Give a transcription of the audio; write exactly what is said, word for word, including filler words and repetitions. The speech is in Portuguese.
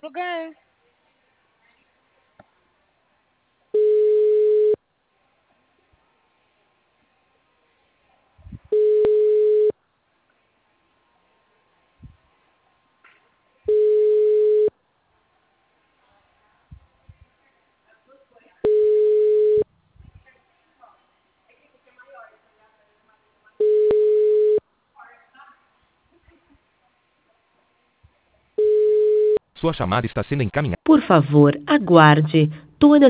lugar. Sua chamada está sendo encaminhada. Por favor, aguarde. Tona